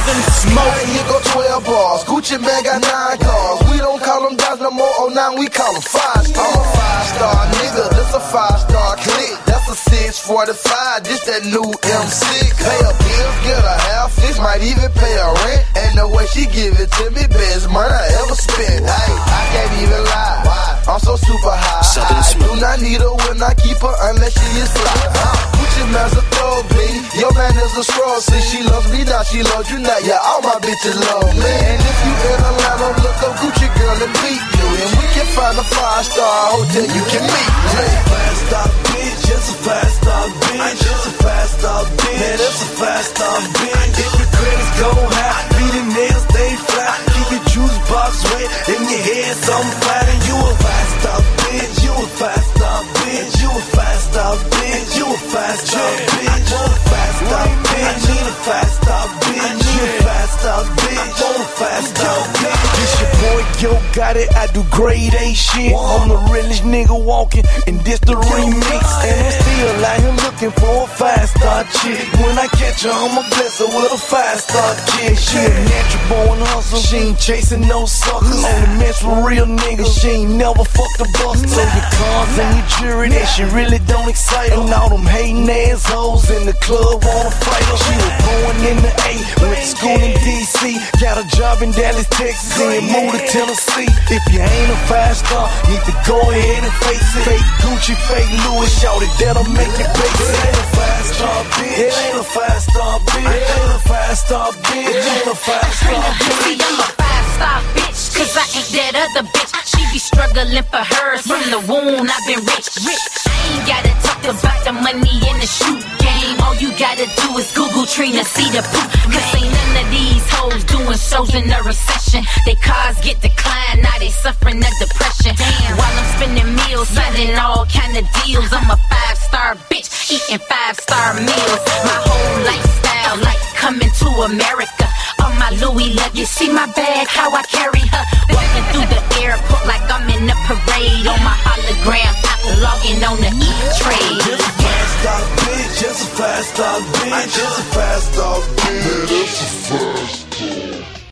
Southern Smoke. Here go 12 bars. Gucci man got 9 cars. We don't call them guys no more. Oh, now we call them 5 star. I'm a 5-star nigga. This a 5-star click. That's a 645. This that new M6. Pay a bill, get a half fix. Might even pay a rent. And the way she give it to me, best money I ever spent. Hey, I can't even lie. I'm so super high. I do not need her when I keep her unless she is fly. Gucci man's a throw, baby. Your man is a scroll. See, she loves me now, she loves you now. Yeah, all my bitches love me. And if you in Atlanta, look up Gucci girl and meet you. And we can find a 5-star hotel you can meet me. 5-star bitch, just a 5-star bitch. Just a 5-star bitch. Man, that's a 5-star bitch. If your credits go high, beat the nails, stay fly. Keep your juice box wet, in your head some flat. And you a 5-star bitch, you a 5-star bitch. You a 5-star bitch, you a 5-star bitch. I want a 5-star bitch, I need a 5-star bitch. I need a 5-star bitch, I want a 5-star bitch. This your boy, yo, got it, I do grade A shit. I'm the realest nigga walking, and this the remix. And I'm still out here looking for a 5-star chick. When I catch her, I'ma bless her with a 5-star kick. She a natural born hustle, she ain't chasing no suckers. Only mess with real niggas, she ain't never fucked a buster. So your cars and your jewelry, that shit really don't excite her. And all them hating assholes in the club wanna fight her. She was born in the A, went to school in DC, got a job in Dallas, Texas, and moved to Tennessee. If you ain't a 5-star, need to go ahead and face it. Fake Gucci, fake Louis, shout it, that'll make you base it. It ain't a 5-star bitch, it ain't a 5-star bitch, it ain't a 5-star bitch, it ain't a 5-star bitch. See, I'm a 5-star bitch, cause I ain't that other bitch. She be struggling for hers, from the wound I've been rich. I ain't gotta talk about the money in the shoot game. All you gotta do is Google Trina, see the poop. Cause ain't none of these hoes doing shows in a recession. They cars get declined, now they suffering of depression. Damn. While I'm spending meals, signing all kind of deals. I'm a 5-star bitch, eating 5-star meals. My whole lifestyle like coming to America. On my Louis luggage, see my bag, how I carry her. Walking through the airport like I'm in a parade. On my hologram, I'm logging on the E-Trade. Just a 5-star bitch, just a 5-star bitch, just a 5-star bitch. That's a 5-star.